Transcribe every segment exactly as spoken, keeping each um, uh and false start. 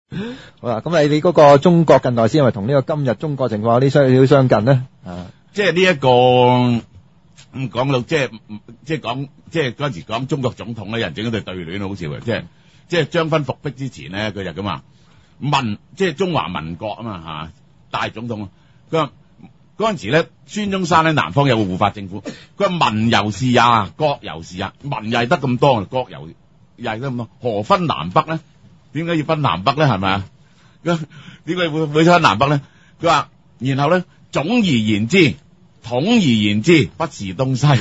好啦，咁你你嗰個中國近代史係咪同呢個今日中國情況有啲相少相近咧？啊， 即係呢一個咁講到即係即係講即係嗰陣時講中國總統咧，有人整咗對對聯好笑嘅，即係即係張勳復辟之前咧，佢就咁話民即係中華民國啊嘛嚇大總統，佢話嗰陣時咧，孫中山喺南方有個護法政府，佢話民猶是也，國猶是也，民又係得咁多，國猶又係得咁多，何分南北咧？點解要分南北咧？係咪啊？點解會會分南北咧？佢話，然後咧，總而言之，統而言之，不是東西。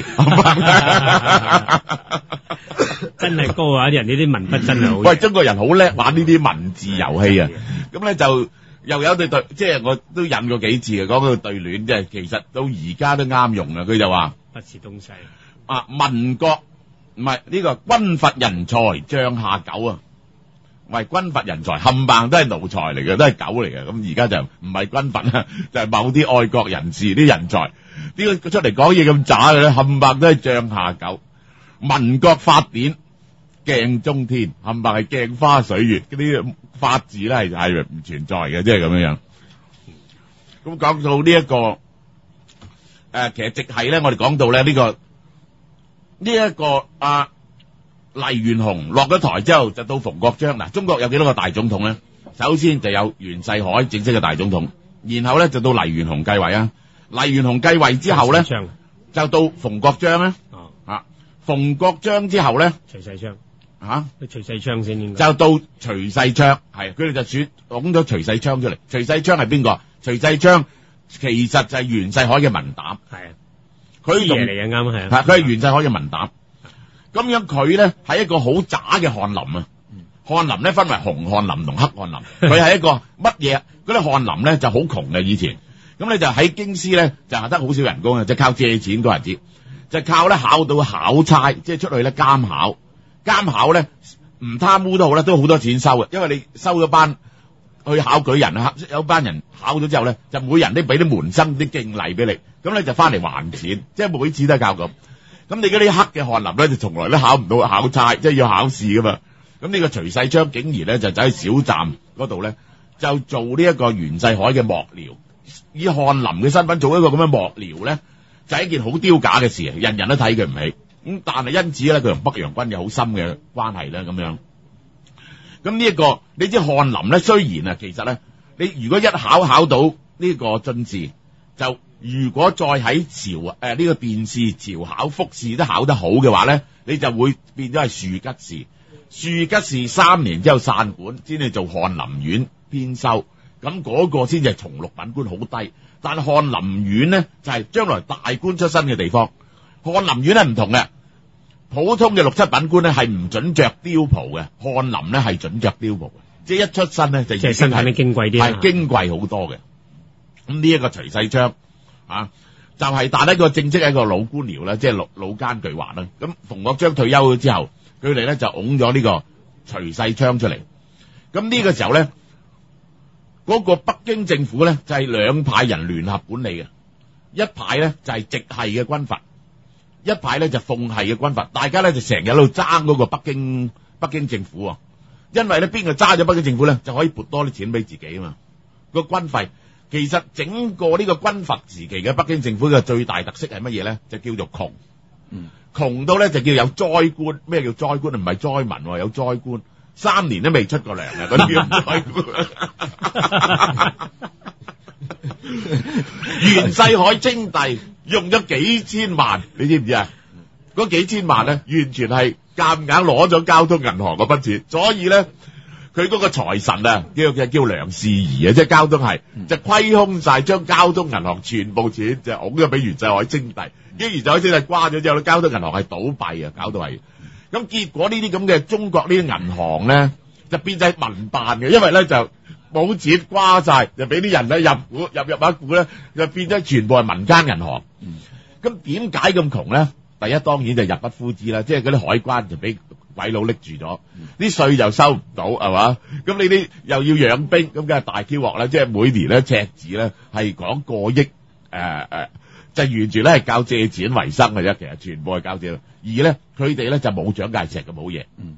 真係高啊！啲人呢啲文筆真係好。 喂，中國人好叻玩呢啲文字遊戲啊！咁咧就又有對對，即係我都引過幾次嘅，講個對聯，即係其實到而家都啱用啊！佢就話不是東西啊，民國唔係呢個軍閥人才將下九啊！喂，軍閥人才冚唪都係奴才嚟嘅，都係狗嚟嘅。咁而家就唔係軍閥啦，就係、是、某啲愛國人士啲人才。呢個出嚟講嘢咁渣嘅咧，冚唪都係將下九。民國法典鏡中天，冚唪係鏡花水月。嗰啲法字咧係係唔存在嘅，即係咁樣樣。咁講到呢、這、一個誒、呃，其實直係咧，我哋講到咧呢、這個呢一、這個啊。黎元洪落咗台之後，就到馮國璋。嗱，中國有幾多個大總統咧？首先就有袁世凱正式嘅大總統，然後咧就到黎元洪繼位啊。黎元洪繼位之後咧，就到馮國璋咧。 哦， 啊，馮國璋之後咧， 徐世昌啊， 徐世昌先應該就到徐世昌，係佢哋就選拱咗徐世昌出嚟。徐世昌係邊個？徐世昌其實就係袁世凱嘅文膽， 係啊， 佢爺嚟嘅啱係啊，佢係袁世凱嘅文膽。咁樣佢咧係一個好渣嘅翰林啊！翰林咧分為紅翰林同黑翰林，佢係一個乜嘢？嗰啲翰林咧就好窮嘅以前，咁咧就喺京師咧就係得好少人工嘅，就靠借錢嗰日子，就靠咧考到考差，即係出去咧監考，監考咧唔貪污都好咧，都好多錢收嘅，因為你收咗班去考舉人啊，有班人考咗之後咧，就每人都俾啲門生啲敬禮俾你，咁咧就翻嚟還錢，即係每次都係靠咁。咁你嗰啲黑嘅翰林咧，就從來都考唔到考差，即係要考試噶嘛。咁呢個徐世昌竟然咧就走去小站嗰度咧，就做呢一個袁世凱嘅幕僚，以翰林嘅身份做一個咁嘅幕僚咧，就係一件好丟架嘅事，人人都睇佢唔起。咁但係因此咧，佢同北洋軍有好深嘅關係咧，咁樣。咁呢一個你知翰林咧，雖然啊，其實咧，你如果一考考到呢個進士，就如果再喺朝誒呢、呃這個殿試、朝考、複試都考得好嘅話咧，你就會變咗係庶吉士。庶吉士三年之後散館，先至做翰林院編修。咁嗰個先至係從六品官，好低。但係翰林院咧就係、是、將來大官出身嘅地方。翰林院係唔同嘅，普通嘅六七品官咧係唔准着貂袍嘅，翰林咧係准着貂袍嘅，即係一出身咧就即係身體矜貴啲， 係矜貴好多嘅。咁呢一個徐世昌。啊，就係、是、但係一個正式係一個老官僚啦，即係老老奸巨猾啦。咁馮國璋退休咗之後，佢哋咧就拱咗呢個徐世昌出嚟。咁呢個時候咧，嗰、那個北京政府咧就係、是、兩派人聯合管理嘅，一派咧就係、是、直系嘅軍閥，一派咧就奉系嘅軍閥。大家咧就成日喺度爭嗰個北京北京政府啊，因為咧邊個揸咗北京政府咧就可以撥多啲錢俾自己啊嘛，個軍費。其實整個呢個軍閥時期嘅北京政府嘅最大特色係乜嘢咧？就叫做窮，嗯、窮到咧就叫有災官。咩叫災官？唔係災民，有災官，三年都未出過糧嘅嗰啲叫災官。袁世凱稱帝用咗幾千萬，你知唔知啊？嗰幾千萬咧，完全係夾硬攞咗交通銀行嗰筆錢，所以咧。佢嗰個財神啊，叫叫叫梁士儀啊，即係交通係、嗯、就虧空晒，將交通銀行全部錢就拱咗俾袁世凱稱帝。跟袁世凱稱帝瓜咗之後咧，交通銀行係倒閉啊，搞到係。咁結果呢啲咁嘅中國呢啲銀行咧，就變咗民辦嘅，因為咧就冇錢瓜晒，就俾啲人咧入股入入一股咧，就變咗全部係民間銀行。咁點解咁窮咧？第一當然就入不敷支啦，即係嗰啲海關就俾鬼佬拎住咗，啲稅又收唔到，係嘛？咁你啲又要養兵，咁梗係大 Q 鑊啦！即係每年咧赤字咧係講過億，誒、呃、誒，就完全咧係靠借錢為生嘅啫。其實全部係靠借，而咧佢哋咧就冇蔣介石嘅冇嘢。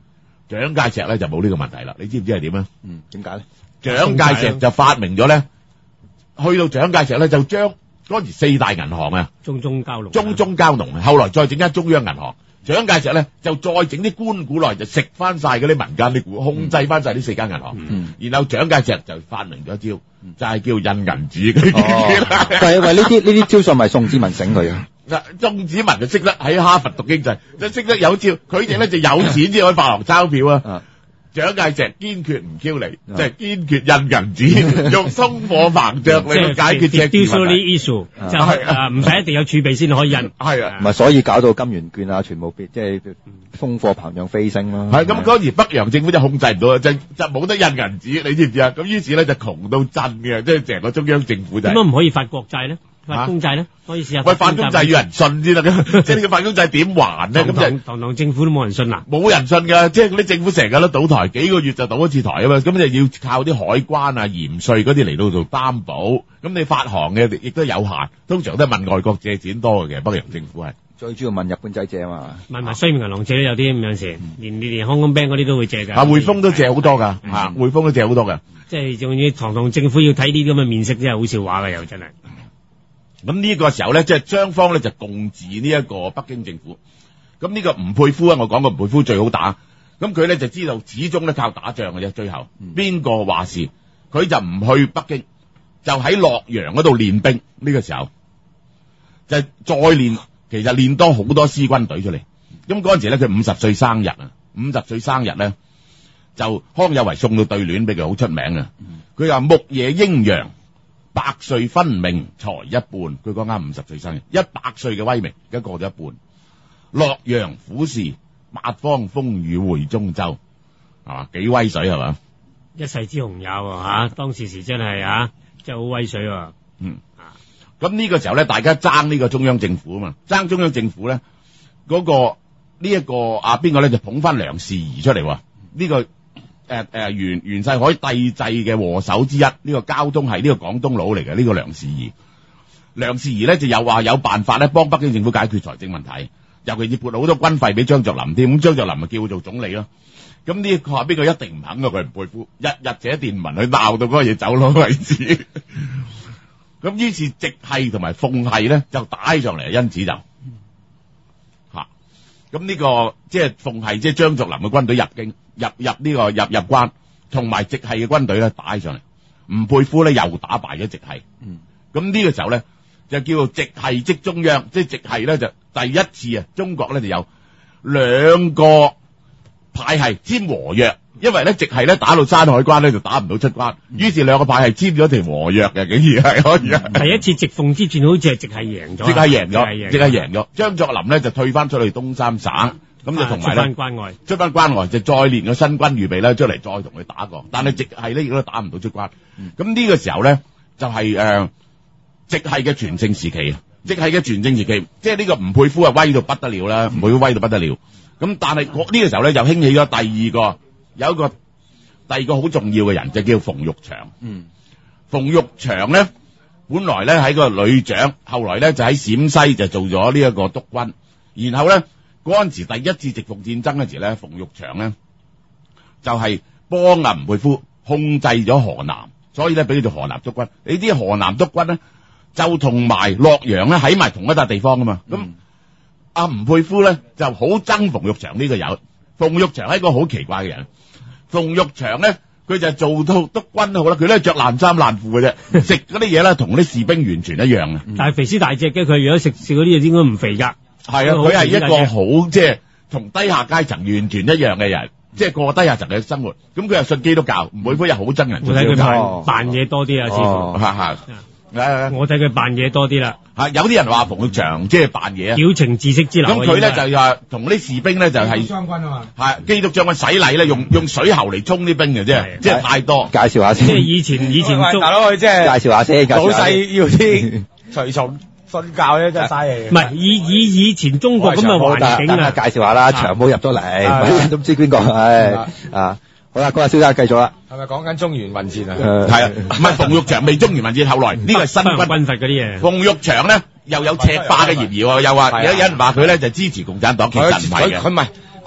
蔣介石咧就冇呢個問題啦。你知唔知係點啊？ 嗯，點解咧？ 蔣介石就發明咗咧，去到蔣介石咧就將嗰時四大銀行啊， 中中交農， 中中交農，後來再整間中央銀行。蔣介石咧就再整啲官股落嚟，就食翻晒嗰啲民間啲股，控制翻晒呢四間銀行。 嗯， 然後蔣介石就發明咗一招，就係叫印銀紙。 哦，但係喂，呢啲呢啲招數咪宋子文醒佢啊？ 嗱，宋子文就識得喺哈佛讀經濟，就識得有招。佢哋咧就有錢先可以發行鈔票啊。蔣介石堅決唔 Q 你，即係堅決印銀紙，用通貨膨脹嚟去解決赤字問題。 issue 就係誒唔使一定有儲備先可以印。 係啊， 唔係，所以搞到金元券啊，全部變即係通貨膨脹飛升咯。 係咁嗰時北洋政府就控制唔到，就就冇得印銀紙，你知唔知啊？咁於是咧就窮到震嘅，即係成個中央政府就係。 點解唔可以發國債咧？發公債咧？可以試下。 喂，發公債要人信先得嘅，即係呢個發公債點還咧？咁就堂堂政府都冇人信啊！ 冇人信㗎，即係嗰啲政府成日都倒台，幾個月就倒一次台啊嘛。咁就要靠啲海關啊、鹽稅嗰啲嚟到做擔保。咁你發行嘅亦都有限，通常都係問外國借錢多嘅。北洋政府係最主要問日本仔借啊嘛。 問埋西面銀行借都有啲咁樣時，連連香港 bank 嗰啲都會借㗎。 啊，匯豐都借好多㗎，嚇匯豐都借好多㗎。 即係仲要堂堂政府要睇呢啲咁嘅面色，真係好笑話㗎，又真係。 咁呢個時候咧，即係雙方咧就共治呢一個北京政府。咁呢個吳佩孚啊，我講過吳佩孚最好打。咁佢咧就知道始終咧靠打仗嘅啫。最後邊個話事，佢就唔去北京，就喺洛陽嗰度練兵。呢個時候就再練，其實練多好多師軍隊出嚟。咁嗰陣時咧，佢五十歲生日啊，五十歲生日咧就康有為送到對聯俾佢，好出名啊。佢話牧野英陽，百歲分明才一半。佢講啱五十歲生日，一百歲嘅威名而家過咗一半。洛陽虎視，八方風雨會中州，係嘛？幾威水係嘛？ 一世之雄也喎嚇，當時時真係啊，真係好威水喎。 嗯，咁呢個時候咧，大家爭呢個中央政府啊嘛，爭中央政府咧，嗰、那個呢一、這個啊邊個咧就捧翻梁士儀出嚟喎。呢、這個誒誒、呃、袁袁世凱帝制嘅禍首之一，呢、這個交通係呢、這個廣東佬嚟嘅，呢、這個梁士儀。梁士儀咧就有話有辦法咧幫北京政府解決財政問題，尤其是撥好多軍費俾張作霖添，咁張作霖咪叫佢做總理咯。咁呢個話邊個一定唔肯㗎？佢唔佩服，日日寫電文去鬧到嗰個嘢走佬為止。咁於是直系同埋奉系咧就打起上嚟，因此就吓咁呢個即係奉系即係張作霖嘅軍隊入京入入呢個入入關，同埋直系嘅軍隊咧打起上嚟。吳佩孚咧又打敗咗直系。咁呢個時候咧就叫做直系即中央，即係直系咧就第一次啊，中國咧就有兩個派系簽和約。因為咧直系咧打到山海關咧就打唔到出關，於是兩個派系簽咗條和約嘅，竟然係可以啊！ 第一次直奉之戰好似係直系贏咗， 直系贏咗，直系贏咗。張作霖咧就退翻出去東三省，咁就同埋咧出翻關外，出翻關外就再練個新軍預備咧出嚟，再同佢打過。但係直系咧亦都打唔到出關。咁呢個時候咧就係誒直系嘅全盛時期啊！直系嘅全盛時期，即係呢個吳佩孚啊威到不得了啦，吳佩孚威到不得了。咁但係呢個時候咧就興起咗第二個。有一個第二個好重要嘅人就叫馮玉祥。嗯，馮玉祥咧本來咧喺個旅長，後來咧就喺陝西就做咗呢一個督軍。然後咧嗰陣時第一次直奉戰爭嗰時咧，馮玉祥咧就係幫阿吳佩孚控制咗河南，所以咧俾佢做河南督軍。呢啲河南督軍咧就同埋洛陽咧喺埋同一笪地方噶嘛。咁阿吳佩孚咧就好憎馮玉祥呢個友。馮玉祥係一個好奇怪嘅人。馮玉祥咧，佢就做到督軍都好啦，佢都係着爛衫爛褲嘅啫，食嗰啲嘢咧同啲士兵完全一樣啊！ 但係肥屍大隻嘅，佢如果食食嗰啲嘢應該唔肥噶。 係啊，佢係一個好即係同低下階層完全一樣嘅人，即係過低下層嘅生活。咁佢又信基督教，吳佩孚又好憎人。 我睇佢扮扮嘢多啲啊，似乎。 嚇嚇。 我睇佢扮嘢多啲啦。 嚇，有啲人話馮玉祥即係扮嘢啊， 表情知識之流。 咁佢咧就話同啲士兵咧就係將軍啊嘛， 係基督將軍洗禮咧，用用水喉嚟沖啲兵嘅啫，即係太多。 介紹下先。 即係以前以前大佬佢即係介紹下先， 老細要啲隨從信教咧，真係嘥氣。 唔係以以以前中國咁嘅環境啊， 介紹下啦，長毛入咗嚟，啲人都唔知邊個係啊。好啦，嗰日蕭生繼續啦。 係咪講緊中原混戰啊？ 係啊，唔係馮玉祥未中原混戰，後來呢個係新軍軍閥嗰啲嘢。 馮玉祥咧又有赤化嘅嫌疑喎，又話有有人話佢咧就支持共產黨，其實唔係嘅。 佢唔係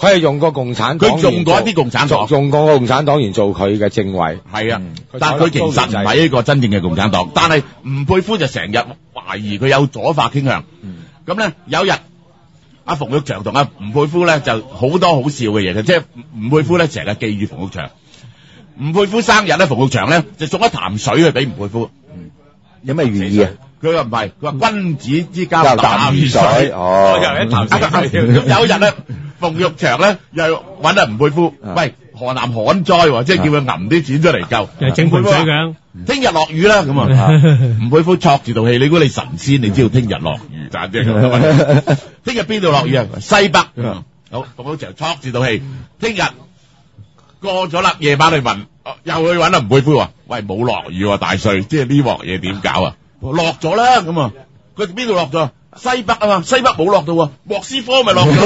佢係用過共產黨員做， 佢用過一啲共產黨， 用過共產黨員做佢嘅政委。 係啊， 嗯但係佢其實唔係一個真正嘅共產黨。但係吳佩孚就成日懷疑佢有左化傾向。咁咧有日阿馮玉祥同阿吳佩孚咧就好多好笑嘅嘢嘅，即係吳佩孚咧成日記住馮玉祥。吳佩孚生日咧，馮玉祥咧就送一壇水去俾吳佩孚。 有咩寓意啊？ 佢話唔係，佢話君子之交交淡如水。 哦， 又一潭水。 咁有一日咧，馮玉祥咧又揾阿吳佩孚，喂，河南旱災喎，即係叫佢揞啲錢出嚟救。 又整盆水咁。 聽日落雨啦，咁啊，吳佩孚戳住道氣，你估你神仙，你知道聽日落雨咋啫？聽日邊度落雨啊？西北。好，馮玉祥戳住道氣，聽日過咗啦，夜晚去問，又去揾阿吳佩孚話，喂，冇落雨喎，大帥，即係呢鑊嘢點搞啊？落咗啦，咁啊，佢邊度落咗？西北啊嘛，西北冇落到喎，莫斯科咪落咗。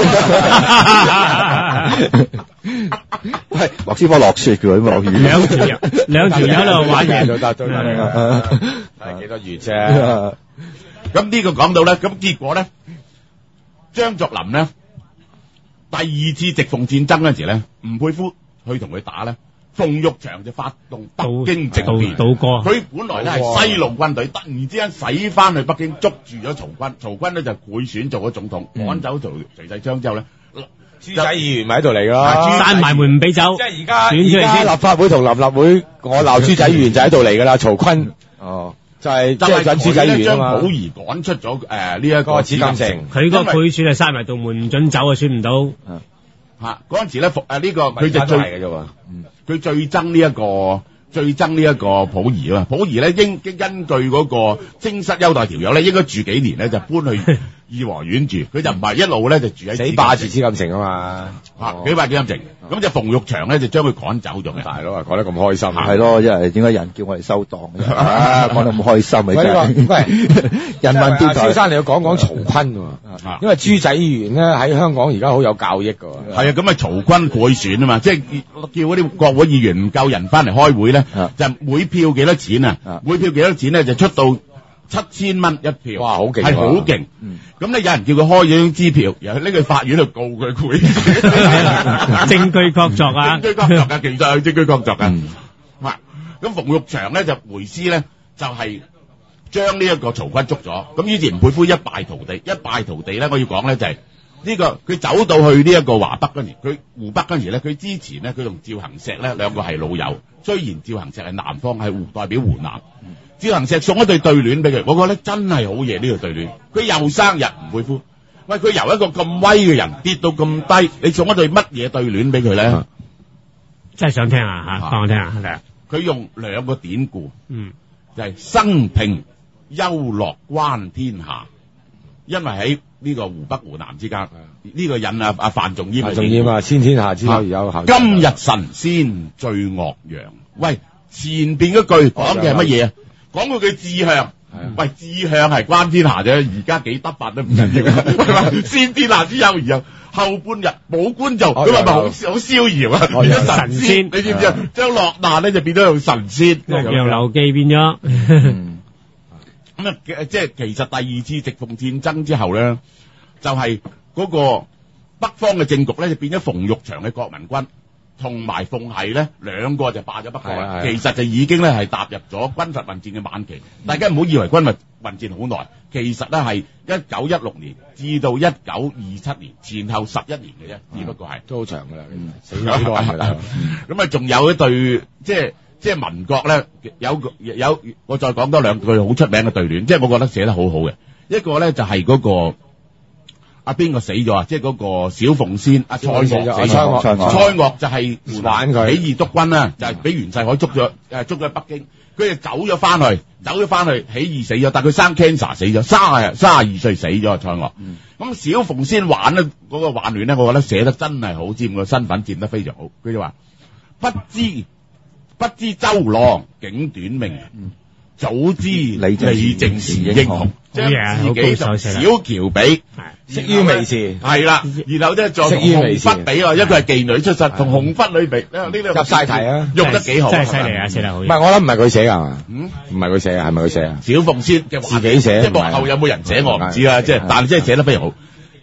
喂，莫斯科落雪嘅，落雨。 兩條友，兩條友喺度玩嘢。 都得，都得。係幾多月啫？ 咁呢個講到咧，咁結果咧，張作霖咧第二次直奉戰爭嗰陣時咧，吳佩孚去同佢打咧，馮玉祥就發動北京政變， 倒戈。 佢本來咧係西路軍隊，突然之間使翻去北京捉住咗曹軍，曹軍咧就賄選做咗總統，趕走曹徐世昌之後咧， 豬仔議員咪喺度嚟咯， 閂埋門唔俾走。 即係而家選出嚟先而家立法會同臨立會，我鬧豬仔議員就喺度嚟噶啦，曹坤哦， 就係即就係係緊豬仔議員啊將嘛。 溥儀趕出咗誒呢一個紫禁城， 佢個賄選係閂埋道門唔准走啊，選唔到。 嚇嗰陣時咧，服誒呢個佢就佢就最嘅啫喎。 佢最憎呢一個最憎呢一個溥儀啊！溥儀咧應根據嗰個征室優待條約咧，應該住幾年咧就搬去頤和園住，佢就唔係一路咧就住喺死霸住紫禁城啊嘛。 嚇幾百幾金城，咁就馮玉祥咧就將佢趕走咗嘅。 大佬啊，講得咁開心， 係咯，因為點解人叫我哋收檔嘅？啊，講得咁開心，你真係。 喂， 人民電台蕭生你要講講曹坤喎，因為豬仔議員咧喺香港而家好有教益㗎喎。 係啊，咁啊曹軍賄選啊嘛，即係叫嗰啲國會議員唔夠人翻嚟開會咧，就每票幾多錢啊？每票幾多錢咧？就出到七千蚊一票， 哇，好勁， 係好勁。咁咧有人叫佢開咗張支票，然後拎去法院度告佢賄選， 證據確鑿啊！ 證據確鑿啊，其實係證據確鑿啊。嗱，咁馮玉祥咧就回師咧就係將呢一個曹軍捉咗，咁於是吳佩孚一敗塗地，一敗塗地咧，我要講咧就係呢個佢走到去呢一個華北嗰陣時，佢湖北嗰陣時咧，佢之前咧佢同趙行石咧兩個係老友，雖然趙行石係南方，係湖代表湖南。趙行石送一對對聯俾佢，我覺得真係好嘢呢個對聯。佢又生日，吳佩孚，喂，佢由一個咁威嘅人跌到咁低，你送一對乜嘢對聯俾佢咧？ 真係想聽啊嚇，講我聽下係啊。 佢用兩個典故， 嗯， 就係生平憂樂關天下，因為喺呢個湖北湖南之間，呢個人啊啊范仲淹， 范仲淹啊，千天下之憂而憂後。 今日神仙醉岳陽，喂，前邊嗰句講嘅係乜嘢啊？講佢嘅志向，喂，志向係關天下啫，而家幾得法都唔緊要。先天下之憂而憂，後半日冇官做，咁係咪好好逍遙啊？變咗神仙，你知唔知啊？將落難咧就變咗用神仙。 洛陽流記變咗。 咁啊，即係其實第二次直奉戰爭之後咧，就係嗰個北方嘅政局咧就變咗馮玉祥嘅國民軍。同埋奉系咧兩個就霸咗北方，其實就已經咧係踏入咗軍閥混戰嘅晚期。大家唔好以為軍閥混戰好耐，其實咧係一九一六年至到一九二七年前後十一年嘅啫，只不過係都好長㗎啦，死咗幾多人㗎啦。 咁啊，仲有一對即係即係民國咧有有，我再講多兩句好出名嘅對聯，即係我覺得寫得好好嘅。一個咧就係嗰個。阿邊個死咗啊？即係嗰個小鳳仙阿蔡鍔死咗。蔡鍔蔡鍔就係玩佢起義督軍啦，就係俾袁世凱捉咗誒捉咗喺北京，佢就走咗翻去，走咗翻去起義死咗，但係佢生 cancer 死咗，卅卅二歲死咗啊！蔡鍔。咁小鳳仙玩咧嗰個玩聯咧，我覺得寫得真係好，佔個身份佔得非常好。佢就話：不知不知周郎竟短命。早知李靖是英雄，將自己同小喬比， 識於微時， 係啦，然後咧再同紅拂比啊，一個係妓女出身，同紅拂女比，呢兩入晒題啊， 用得幾好， 真係犀利啊，寫得好。 唔係，我諗唔係佢寫㗎嘛，嗯，唔係佢寫啊，係咪佢寫啊？ 小鳳仙嘅自己寫， 即係幕後有冇人寫我唔知啦，即係，但係即係寫得非常好。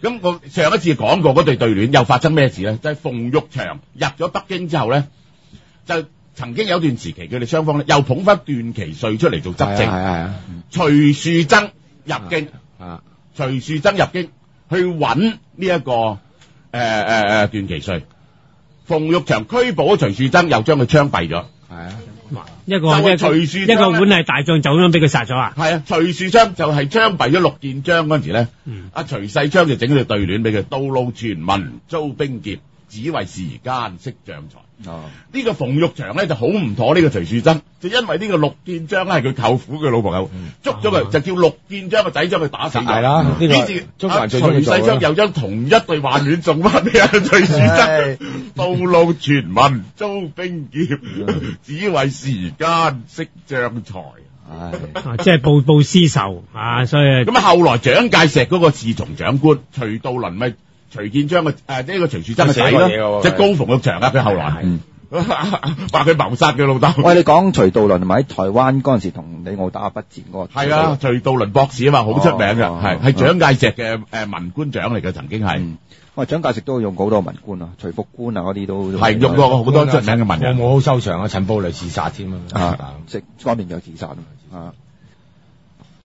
咁我上一次講過嗰對對聯又發生咩事咧？就係馮玉祥入咗北京之後咧，就曾經有段時期佢哋雙方咧又捧翻段祺瑞出嚟做執政， 係啊係啊， 徐樹曾入京， 啊徐樹曾入京去揾呢一個誒誒誒段祺瑞，馮玉祥拘捕咗徐樹曾，又將佢槍斃咗。 係啊， 一個就係一個徐樹章呢一個本係大將就咁樣俾佢殺咗啊！ 係啊，徐樹昌就係槍斃咗陸建章嗰陣時咧， 嗯阿、徐世昌就整咗對聯俾佢：道路全民遭兵劫，只為時間識將才。 哦， 呢個馮玉祥咧就好唔妥呢個徐樹曾，就因為呢個陸建章咧係佢舅父嘅老婆友，捉咗佢就叫陸建章個仔將佢打死咗。 係啦，呢個於是阿中國人最中徐世意做啦昌又將同一對幻戀送翻俾阿徐樹唉曾：道路全民遭兵劫，只為時間識將才。 唉， 啊即係報報私仇啊！所以咁啊，後來蔣介石嗰個侍從長官徐道麟咪徐建章嘅誒呢個徐樹曾嘅仔咯， 寫過嘢喎即係高馮玉祥啊！佢後來嗯， 話佢謀殺佢老豆。 喂，你講徐道麟係咪喺台灣嗰陣時同李敖打筆戰嗰個？ 係啊，徐道麟博士啊嘛，好出名嘅， 哦係係蔣介石嘅誒文官長嚟嘅，曾經係嗯，喂，蔣介石都用好多文官啊，徐福官啊嗰啲都係用過好多出名嘅文人。 我冇好收場啊，陳布雷自殺添啊！ 啊，食安眠藥自殺啊，啊。